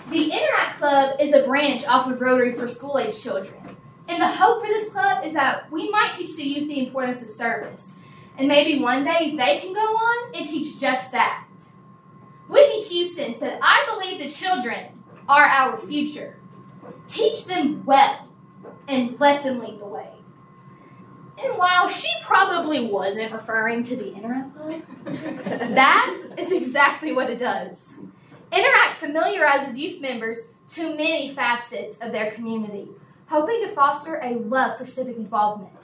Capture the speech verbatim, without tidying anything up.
The Interact Club is a branch off of Rotary for school-age children. And the hope for this club is that we might teach the youth the importance of service. And maybe one day they can go on and teach just that. Whitney Houston said, "I believe the children are our future. Teach them well and let them lead the way." And while she probably wasn't referring to the Interact Club, that is exactly what it does. Interact familiarizes youth members to many facets of their community, hoping to foster a love for civic involvement.